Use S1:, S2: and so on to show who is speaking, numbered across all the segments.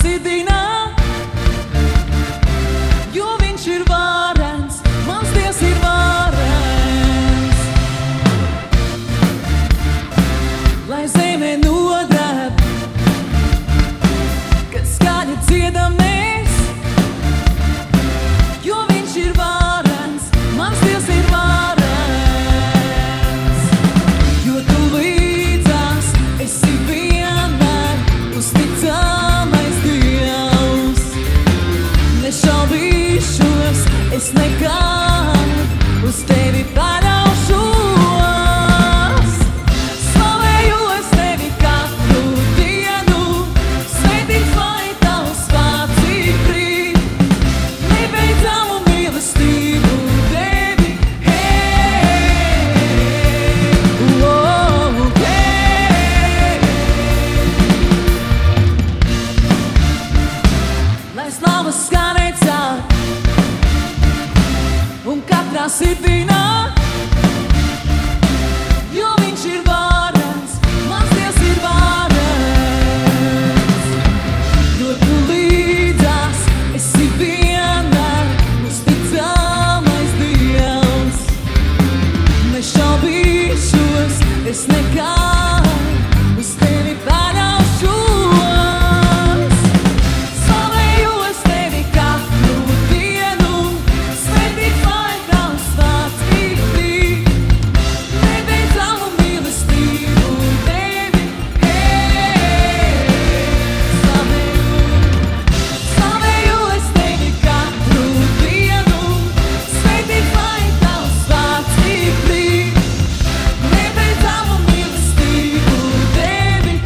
S1: sirdī nāk, jo viņš ir varens, mans Dievs ir varens. Lai zeme nodēb, kad skaļi dziedam mēs, jo viņš ir varens, mans Dievs ir varens. Jo tu līdzās esi vienmēr uzticamais Dievs. Nešaubīšos, es nekad uz tevi paļaušos. Slavēju es tevi katru dienu, svētīts lai tavs vārds stiprī, nebeidzamu mīlestību tevi, lai slavas skanēja caur un katrā sirdī nāk, jo viņš ir varens, mans Dievs ir varens. Jo tu līdzās esi vienmēr uzticamais Dievs. Nešaubīšos, es nekad uz tevi paļaušos. Slavēju es tevi katru dienu, svētīts lai tavs vārds stiprī, nebeidzamu mīlestību tevi, slavēju es tevi katru dienu, svētīts lai tavs vārds stiprī, nebeidzamu mīlestību tevi,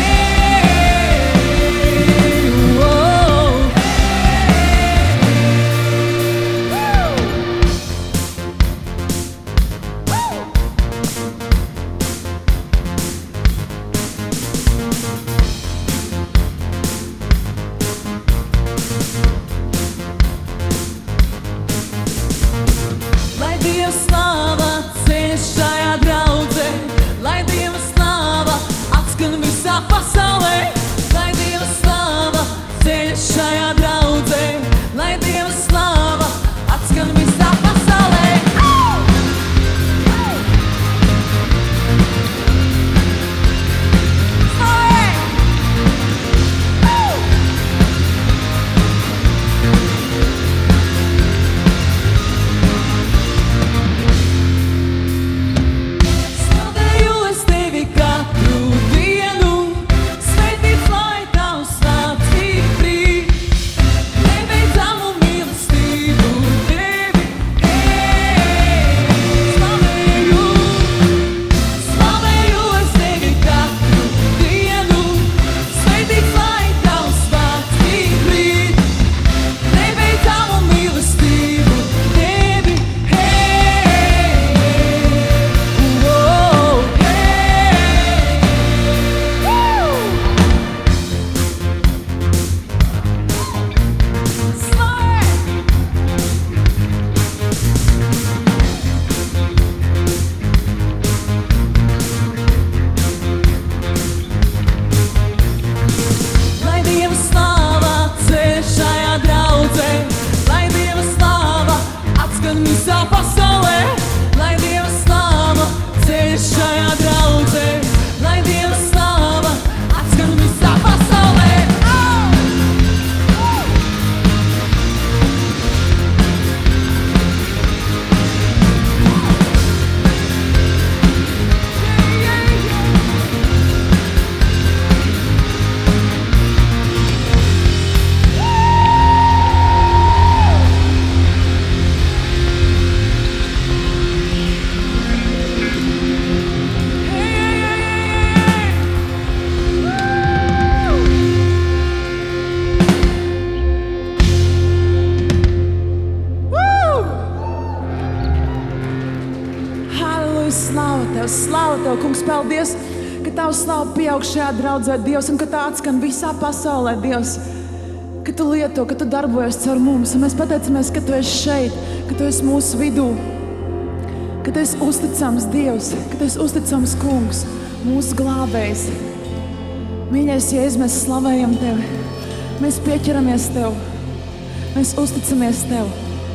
S1: Lai Dieva slava ceļ šajā draudzē, lai Dieva slava atskan visā pasaulē. Lai Dieva slava ceļ šajā draudzē, lai Dieva slava atskan visā pasaulē. Slavēju es tevi katru dienu, svētīts lai tavs vārds stiprī, nebeidzamu mīlestību tevi, slavēju es tevi katru dienu, svētīts lai tavs vārds stiprī, nebeidzamu mīlestību tevi, Lai Dieva slava ceļ šajā draudzē, lai Dieva slava atskan visā pasaulē. Lai Dieva slava ceļ šajā draudzē, lai Dieva slava atskan visā pasaulē. Halleluja, slāva Tev, kungs, paldies, ka Tavs slāva pieaug šajā draudzē, Dievs, un ka tā atskan visā pasaulē, Dievs, ka Tu lieto, ka Tu darbojies caur mums, un mēs pateicamies, ka Tu esi šeit, ka Tu esi mūsu vidū, ka Tu esi uzticams Dievs, ka Tu esi uzticams kungs, mūsu glābējs. Mīļais Jēzus, mēs slavējam Tevi. Mēs pieķeramies Tev. Mēs uzticamies Tev.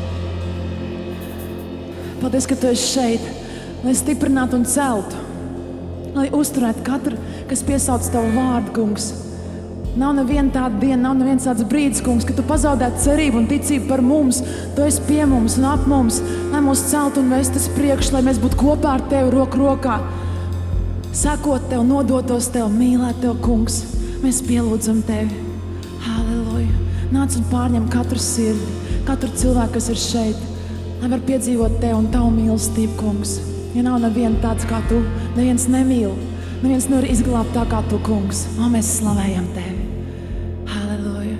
S1: Paldies, ka Tu esi šeit, lai stiprinātu un celtu, lai uzturētu katru, kas piesauc Tavu vārdu, kungs. Nav neviena tāda diena, nav neviens tāds brīdis, kungs, ka Tu pazaudētu cerību un ticību par mums. Tu esi pie mums un ap mums, lai mūs celtu un vestu uz priekšu, lai mēs būtu kopā ar Tevi roku rokā. Sakot Tev, nodotos Tev, mīlēt Tev, kungs. Mēs pielūdzam Tevi. Halleluja. Nāc un pārņem katru sirdi, katru cilvēku, kas ir šeit, lai var piedzīvot Tev un Tavu mīlestību, kungs. Ja nav neviena tāds kā Tu, neviens nemīl, neviens nevar izglābt tā kā Tu, kungs. Mēs slavējam Tevi. Halleluja.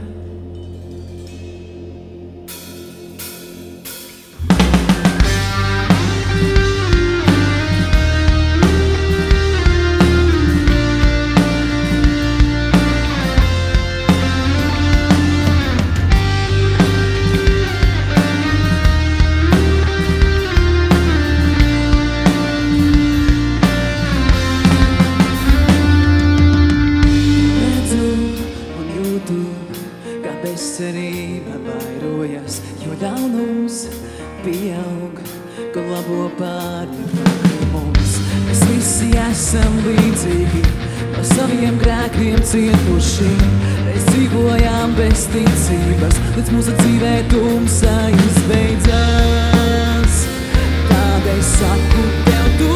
S2: Mēs dzīvojām bez ticības, līdz mūsu dzīvē tumsa izbeidzās. Tādēļ saku Tev to,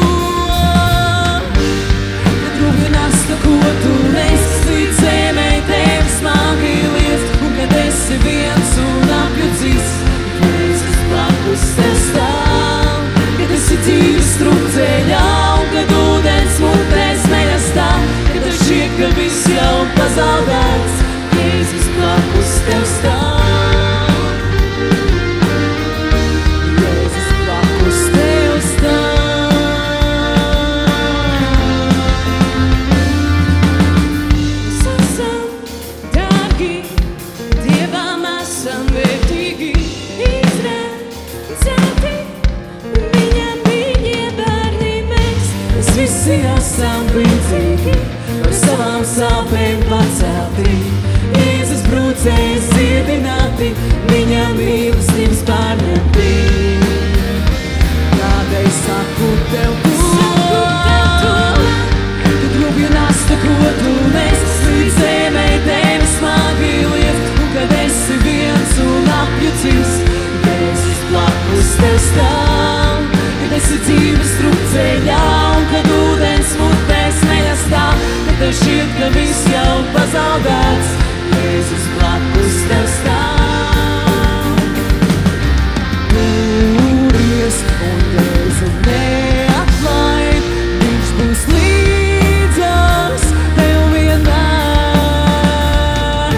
S2: kad rūpja nasta, ko Tu nes, līdz zemē Tevi smagi liest, un kad esi viens un apjucis, Jēzus blakus Tev stāv. Kad esi dzīves strupceļā, un kad ūdens mutēs nejastāv, kad Tev šķiet, ka viss jau pazaudēts, Jēzus blakus Tev stāv. Jēzus blakus Tev stāv. Mēs esam dārgi, Dievam esam vērtīgi, izredzēti, Viņa bērni mēs. Mēs visi esam līdzīgi, par savām sāpēm pacelti, Jēzus brūcēs dziedināti, Viņa mīlestības pārņemti. Tādēļ saku Tev to, kad rūpja nasta, ko Tu nes, līdz zemē Tevi smagi liest, un kad esi viens un apjucis, Jēzus blakus Tev stāv. Kad esi dzīves strupceļā, un kad ūdens mutēs nejastāv, kad Tev šķiet, ka viss jau pazaudēts, Jēzus blakus Tev stāv. Turies un Jēzu neatlaid, Viņš būs līdzās Tev vienmēr.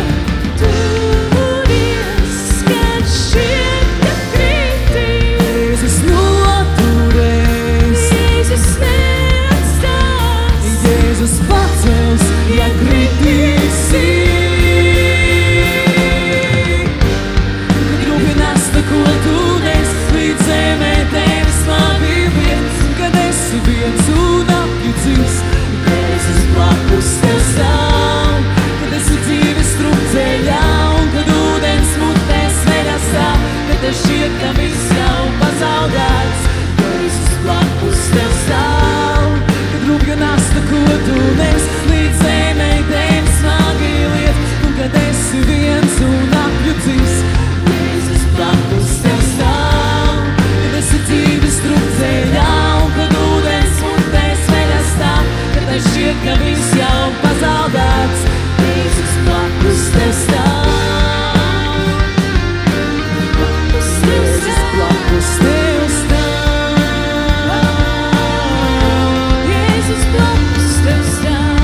S2: Turies, kad šķiet, ka krīti, Jēzus noturēs, Jēzus neatstās, Jēzus pacels, ja kritīsi. Kad rūpja nasta, ko Tu nes, līdz zemē Tevi smagi liest, kad esi viens un apjucis, Jēzus blakus Tev stāv. Kad esi dzīves strupceļā, un kad ūdens mutēs nejastāv, kad Tev šķiet, ka viss jau pazaudēts, Jēzus blakus Tev stāv. Kad rūpja nasta, ko Tu nes, līdz zemē Tevi smagi liest, un kad esi viens un apjucis, Jēzus blakus Tev stāv. Kad esi dzīves strupceļā, un kad ūdens mutēs nejastāv, kad Tev šķiet, ka viss jau pazaudēts, Jēzus blakus Tev stāv. Jēzus blakus Tev stāv. Jēzus blakus Tev stāv.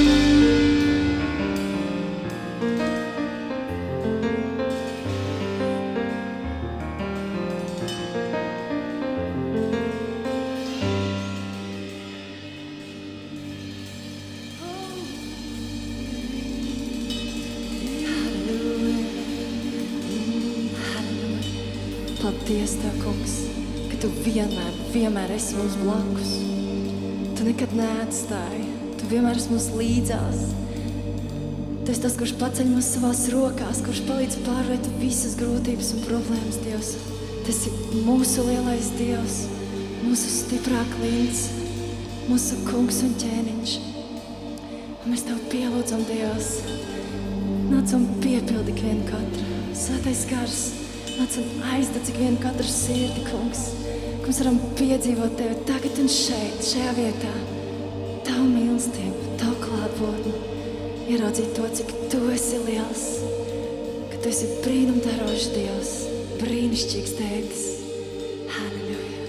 S2: Paldies Tev, kungs, ka Tu vienmēr esi mums blakus. Tu nekad neatstāji, Tu vienmēr esi mums līdzās.
S3: Tu esi tas, kurš paceļ mūs savās rokās, kurš palīdz pārvērt visas grūtības un problēmas, Dievs. Tas ir mūsu lielais Dievs, mūsu stiprā klints, mūsu kungs un ķēniņš. Un mēs Tev pielūdzam, Dievs. Nāc un piepildi ikvienu katru. Svētais gars, nāc un aizdedz ikvienu katru sirdi, kungs. Ka mēs varam piedzīvot Tevi tagad un šeit, šajā vietā. Tavu mīlestību, Tavu klātbūtni. Ieraudzīt to, cik Tu esi liels, ka Tu esi brīnumdarošs Dievs, brīnišķīgs Tētis. Halleluja!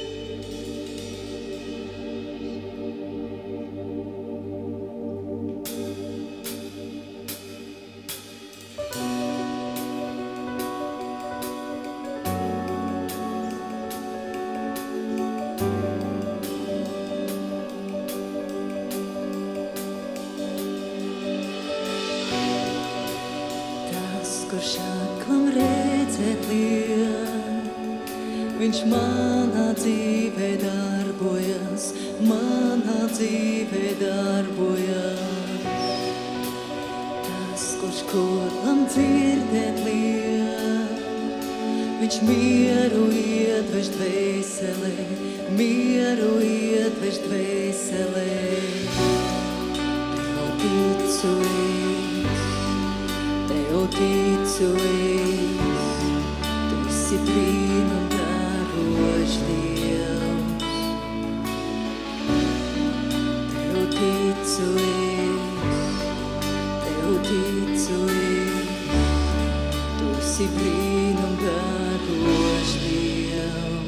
S2: Kurš aklam redzēt liek, viņš manā dzīvē darbojas, manā dzīvē darbojas. Tas, kurš kodlam dzirdēt liek, viņš mieru iedvež dvēselē, mieru iedvež dvēselē. Tev ticu Tev ticu es, Tu esi brīnumdarošs Dievs. Tev ticu es, Tev ticu es, Tu esi brīnumdarošs Dievs.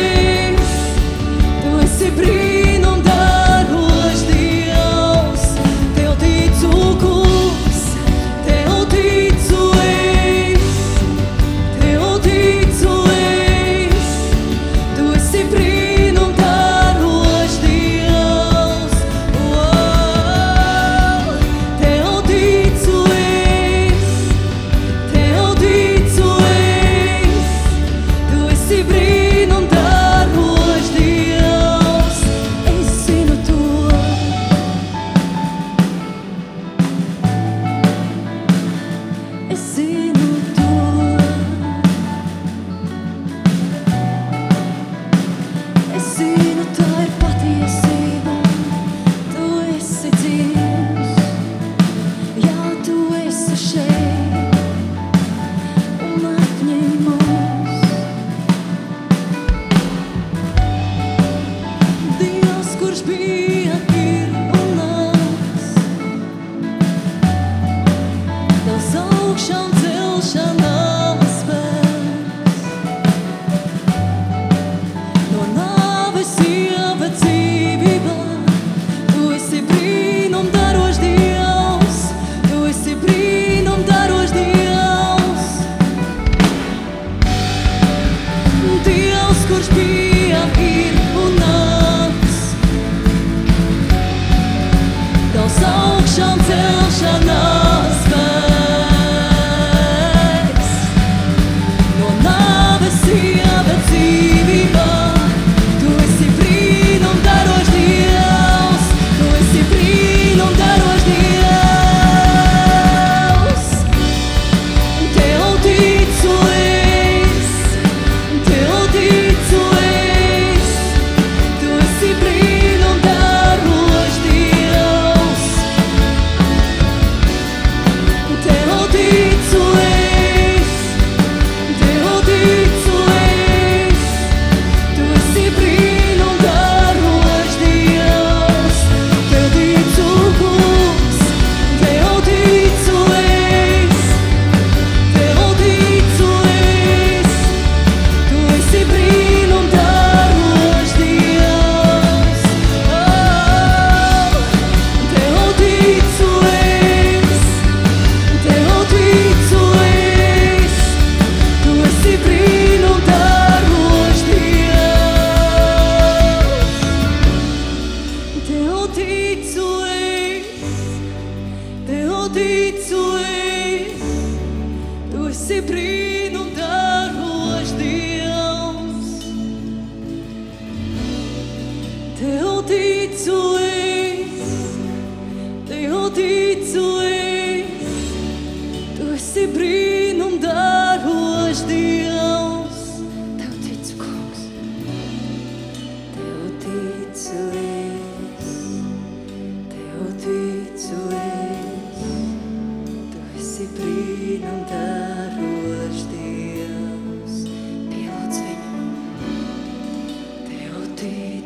S2: Tu esi brīnumdarošs Dievs.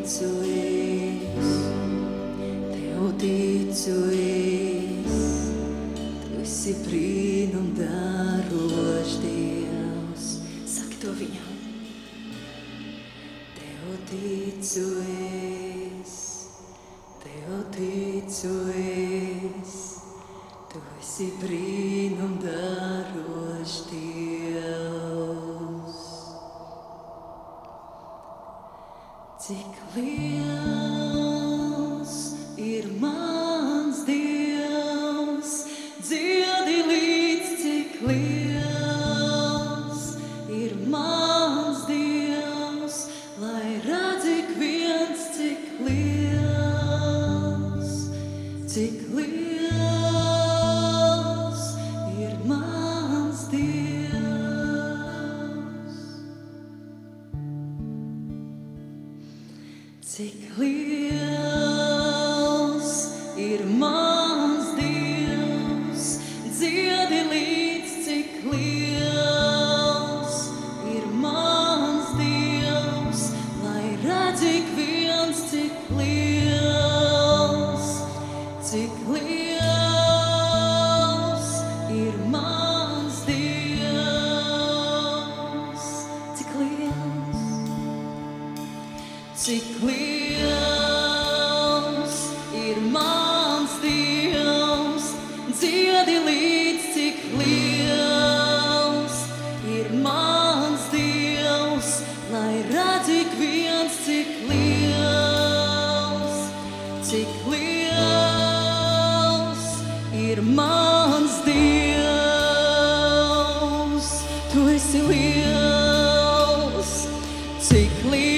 S2: ticu es, tu esi brīnumdarošs Dievs.
S3: Saki to viņam.
S2: Tev ticu es, tu esi brīnumdarošs Dievs. Cik liels ir mans Dievs, dziedi līdz, cik liels ir mans Dievs, lai redz ik viens, cik liels ir mans Dievs. Cik liels ir mans Dievs, dziedi līdz, cik liels ir mans Dievs, lai redz ik viens, cik liels ir mans Dievs. Cik liels ir mans Dievs, dziedi līdz, cik liels ir mans Dievs, lai redz ik viens, cik liels ir mans Dievs. Tu esi liels, cik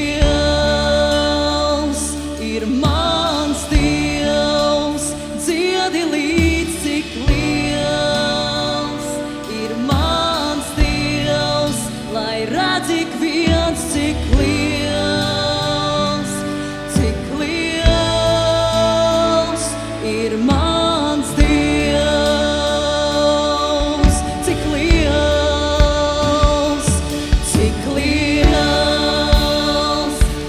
S2: liels ir mans Dievs, dziedi līdz, cik liels ir mans Dievs, lai redz ik viens, cik liels ir mans Dievs. Cik liels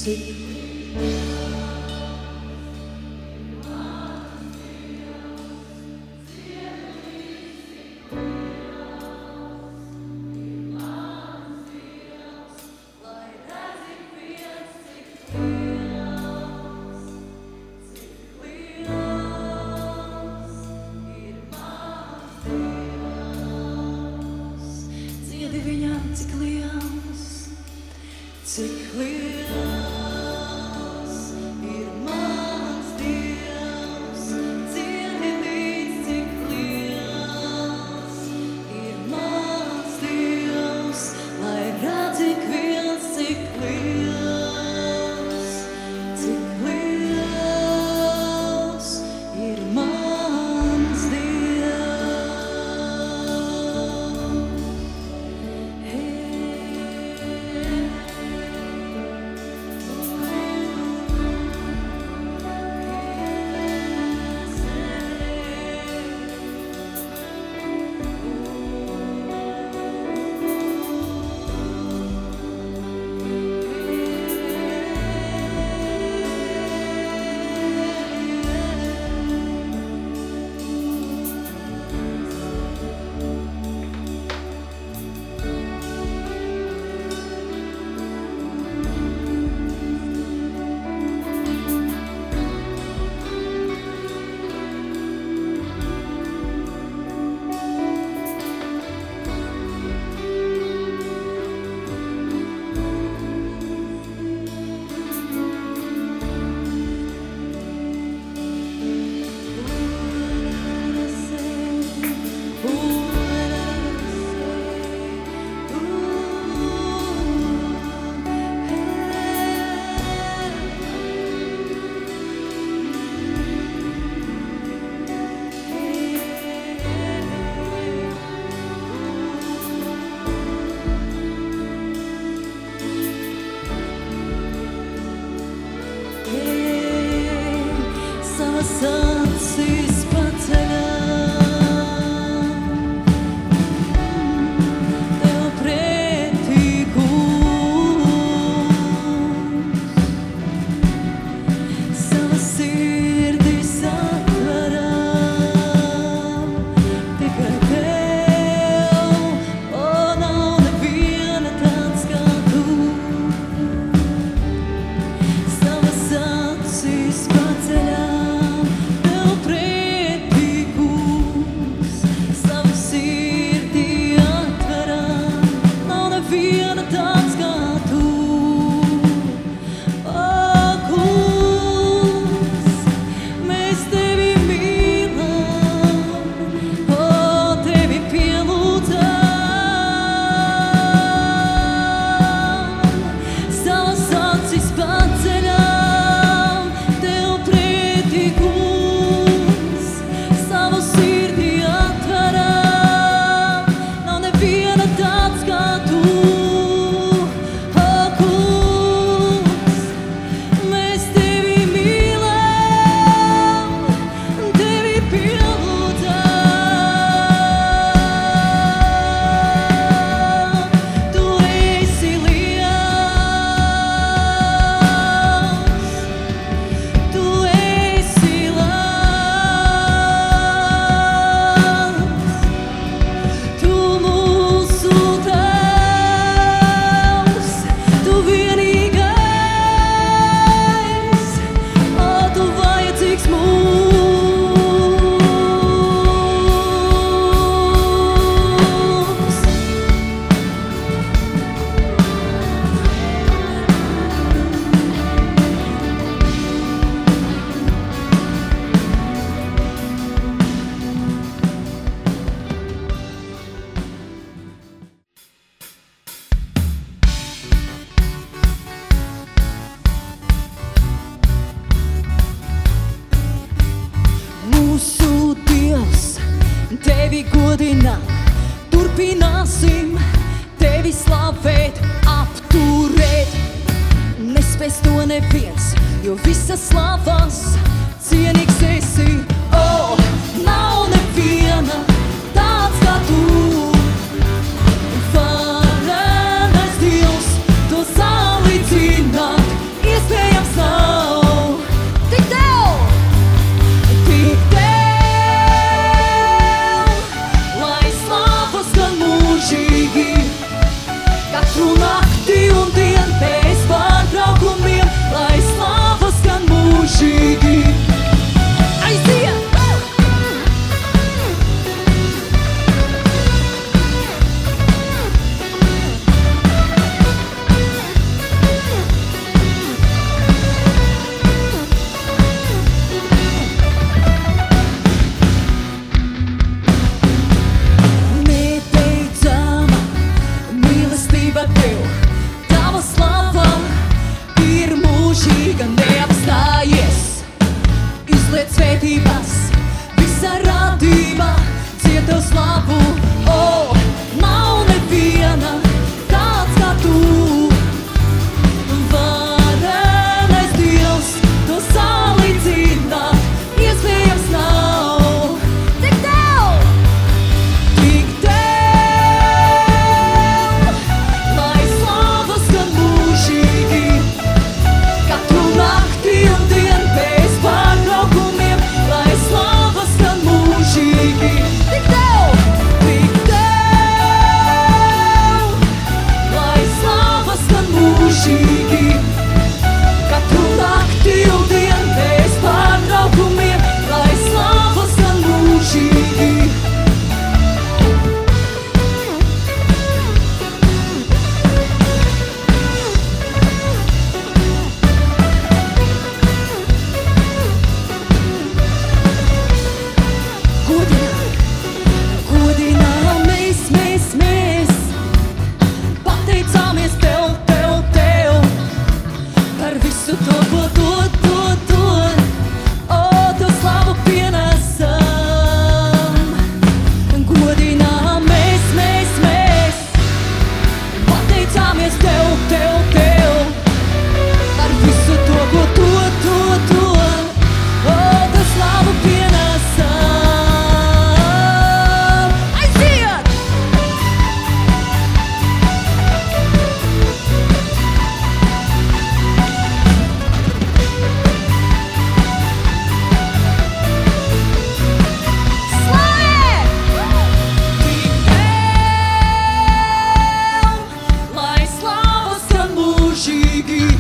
S2: Iesākot mūžīgi. Katru nakti un dienu bez pārtraukumiem, lai slava skan mūžīgi. Mēs pateicāmies Tev par visu to, ko dod. O, Tev slavu pienesam. Godinām mēs pateicāmies Tev par visu to, ko dod. O, Tev slavu pienesam. Lai slava skan mūžīgi.